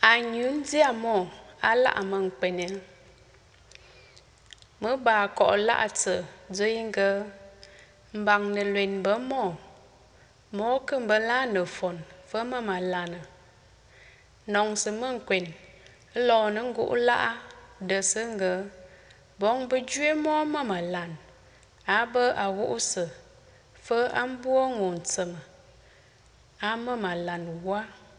Anyun dia mo ala amang pene. Mơ bà cọ lạ tsơ dây ngơ. Mbang nè luen bơ mo. Mô kưng bơ la nè phôn vơ mơ mà lana. Nông sơ mương quen. Lò nè ngũ lạ đơ sơ ngơ. Bông bơ duyê mô mơ mà lan. Á bơ à vũ sơ. Phơ ám bùa ngôn tsơ mơ. Á mơ mà lan quá.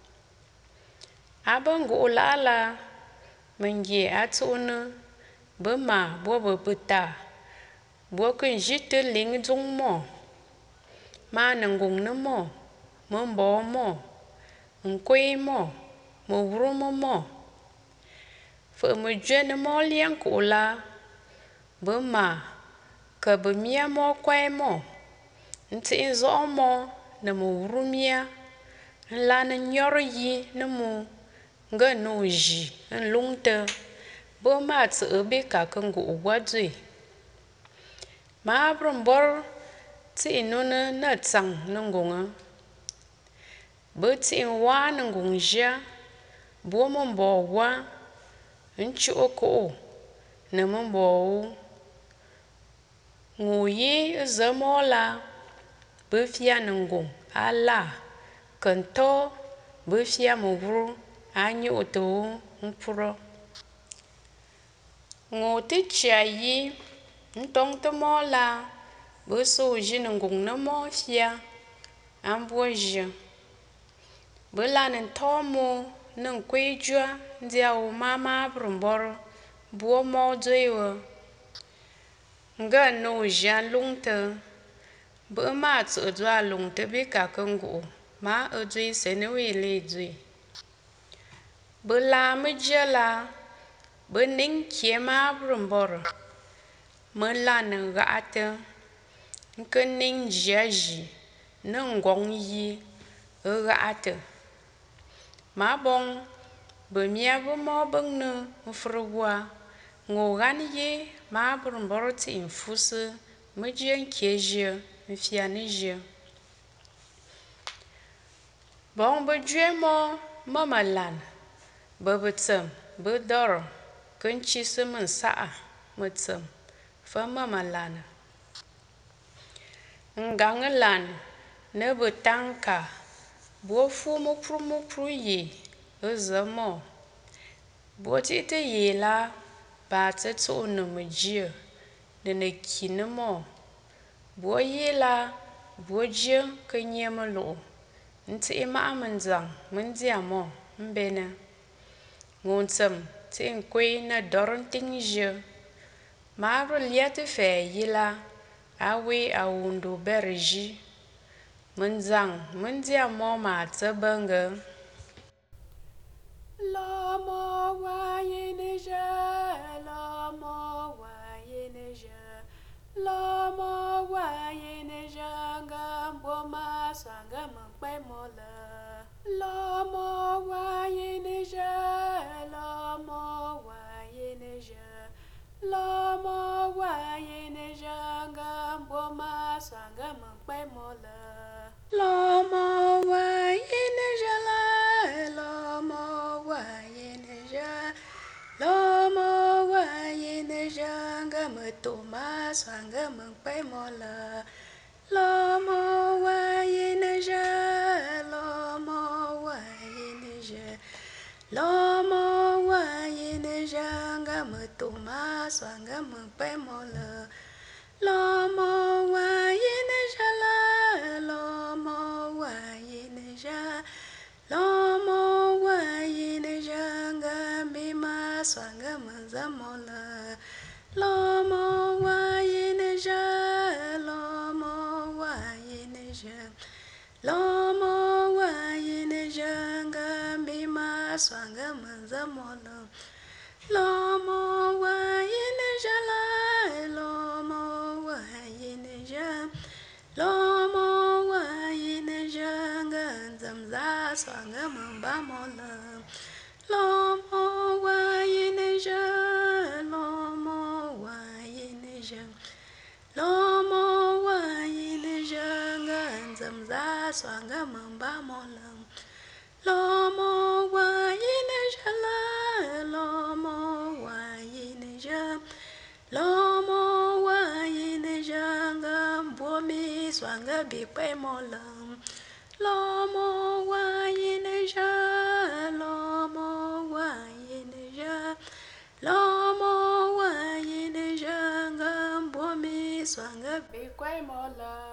Á bơ ngũ lạ là. Mình dì á tsụ nơ. Bơ mà bùa bơ bơ ta. Bùa kưng dít tơ lính dung mô. Mà nè ngung nè mô. Mơ bó mô. Quê mô. Mơ vru mô mô. Phở mơ duyê nè mô liang cụ la. Bơ mà. Cờ bơ mía mô quay mô. Ntị dõ mô. Nè mơ vru mía. La nè nhor yi nè mô. Ngơ nô jì. Nè lung tơ. Bơ mà tsỡ bê cả cưng gụ quá duy. Mà brâm bor. Tị nô nè tsang nè ngung á. Bơ tị wá nè ngung jia. Bố mô bò wá. Nchụ cổ. Nè mô bò wú. Ngủ yí zơ mô la. Bơ fia nè ngung á la. Cần tô. Bơ fia mô vru. Á nhụ tố mpuro. Ngủ tí chia yí. Ntông tơ mô la. Bơ sô jì nè ngung nè mô fia. Á bùa jì. Bơ la nè thô mô. Nè quê dùa. Ndia wù má brâm bor. Bùa mô dùi wù. Ngơ nô jì á lung tơ. Bơ mà tsỡ dùa lung tơ bê cả cưng gụ. Má ơ dùi sē nè wì lê dùi. Bơ la mơ dìa la. Bơ nính kiê má brâm bor. Mơ la nè gã tơ. Nkơ nính dìa jì. Nè ngong yi. Ơ gã tơ. Má bông. Bơ mía bơ mô bưng nơ. Mfru gwa. Ngô gán yé. Má brâm bor tị mfu sơ. Mơ dìa nkiê jìa. Mfia nè jìa. Bông bơ duyê mô. Mơ mà lan. Bơ bơ tsâm. Bơ dor. Kên chi sơ mơ sa'a. Mơ tsâm. Phơ mơ mà lan. Ngang lan. Nơ bơ tang ka. Bùa phu mô pru yì. Ơ zơ mô. Bùa tị tơ yì la. Bà tsơ tsụ nè mơ dìa. Nè nè ki nè mô. Bùa yì la. Bùa dìa kê nye mơ lụ. Ntị mã mơ nzang. Mơ ndia mô. Mbênè. Ngôn tsâm. Tị nkwê nè dor nting dìa. Má bơ lia tơ fè yì la. Á wê à wundu bèr jì. Mơ nzang. Mơ ndia mô mà tsơ bơ ngơ. La mo wa ye ne je, la mo wa ye ne je, la mo wa ye ne je ngam bo ma sa ngam pe mo la. La mo wa ye ne je, la mo wa ye ne je, la mo wa ye ne je ngam bo ma sa ngam pe mo la. La mo wa ye ne je la, la mo wa ye ne je, la mo wa ye ne je ngam to ma sa ngam pe mo la. La mo wa ye ne je, la mo wa ye ne je, la mo wa ye ne je ngam to ma sa ngam pe mo la. La mo wa ye ne je la, la mo wa ye ne je, la mo wa ye ne je ngam bi ma sa ngam za mo la. La mo wa ye ne je, la mo wa ye ne je, la mo wa ye ne je ngam bi ma sa ngam za mo la. La mo wa ye ne je la, la mo wa ye ne je, la mo wa ye ne je ngam zam za sa ngam ba mo la. La mo wa ye ne je, la mo wa ye ne je, la mo wa ye ne je ngam zam za sa ngam ba mo la. La mo wa ye ne je. bị quê mò lầm lo mò qua yên ra lo mò qua yên ra lo mò qua yên ra ngâm bùa mi xoàng ngâm bị quay mò lờ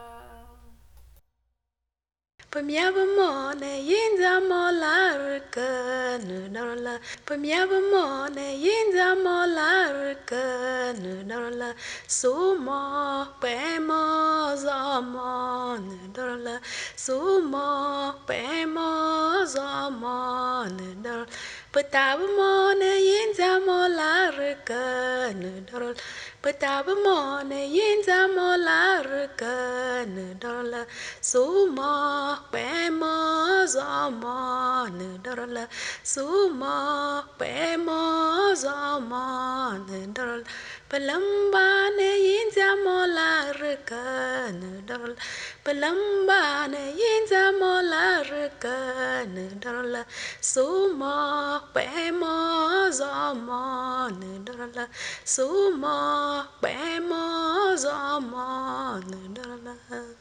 Pamia mo ne yinza mo la rika nu darla Pamia mo ne yinza mo la rika nu darla Sumo pe mo zo mo nu darla Sumo pe mo zo mo nu darla Patab mo ne yinza mo la rika nu darla Patab mo ne yinza mo la rika nu darla Sumo pe mo zo mo nu darla Sumo pe mo zo mo nu darla Palamba ne yinza mo la rika nu darla Palamba ne yinza mo la rika nu darla Sumo pe mo zo mo nu darla Sumo pe mo zo mo nu darla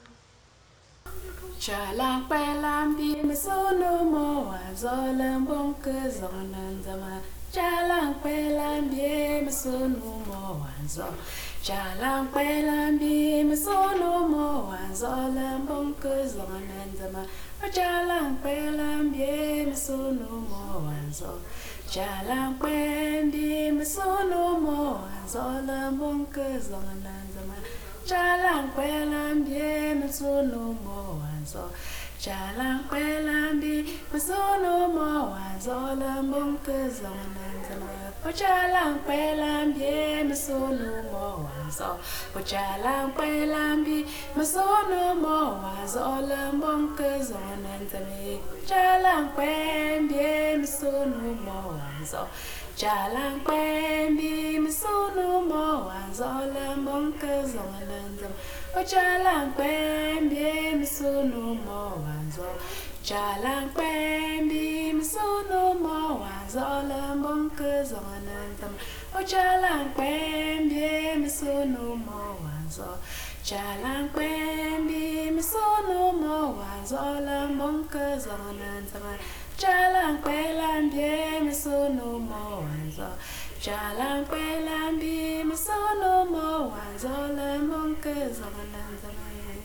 cha lang pe lam bi me so no mo wa zo lam bong ke zo nan zama cha lang pe lam bi me so no mo wa zo cha lang pe lam bi me so no mo wa zo lam bong ke zo nan zama cha lang pe lam bi me so no mo wa zo cha lang pe bi me so no mo wa zo lam bong ke zo nan zama cha lang pe lam bi me so no mo wa zo cha lang pe lam bi me so no mo wa zo lam bong ke zo nan zama cha lang pe lam bi me so no mo wa zo cha lang pe lam bi me so no mo wa zo lam bong ke zo nan zama cha lang pe bi me so no mo wa zo cha lang pe bi me so no mo wa zo lam bong ke zo nan zama cha lang pe bi me so no mo wa zo cha lang pe bi me so no mo wa zo lam bong ke zo nan zama cha lang pe bi me so no mo wa zo cha lang pe bi me so no mo wa zo lam bong ke zo nan zama cha lang pe lam bi me so no mo wa zo cha lang pe lam bi me so no mo wa zo lam bong ke zo nan zama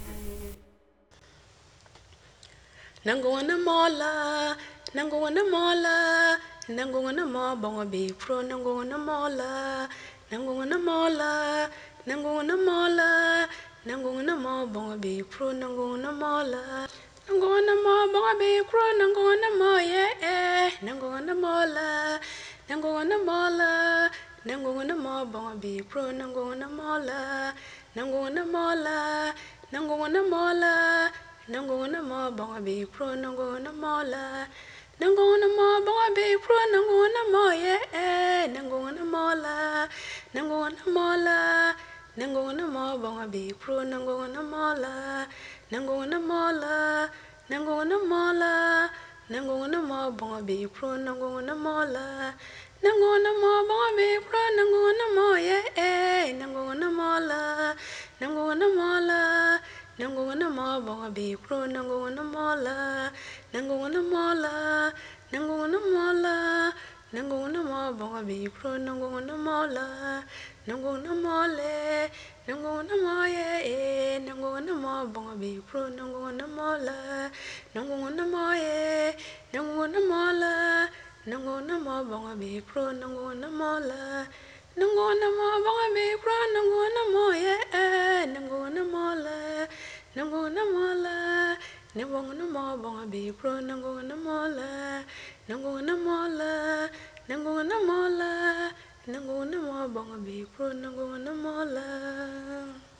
Nangona mola, nangona mola, nangona mo bongo be pro nangona mola, nangona mola, nangona mola, nangona mo bongo be pro nangona mola. Nangona mo bongo be pro nangona mo yeah, nangona mola, nangona mola, nangona mo bongo be pro nangona mola, nangona mola, nangona mola. Nangona mo bonga be pro nangona mola nangona mo bonga be pro nangona mo yeah nangona mola nangona mola nangona mo bonga be pro nangona mola nangona mola nangona mola nangona mo bonga be pro nangona mola nangona mo bonga be pro nangona mo yeah nangona mola nangona mola Nangona mo bonga be pro nangona mola nangona mola nangona mola nangona mo bonga be pro nangona mola nangona mole nangona moye nangona mo bonga be pro nangona mola nangona moye nangona mola nangona mo bonga be pro nangona mola nangona mo bonga be pro nangona moye nangona mola nangona mola nangona mo bonga be pro nangona mola nangona mola nangona mola nangona mo bonga be pro nangona mola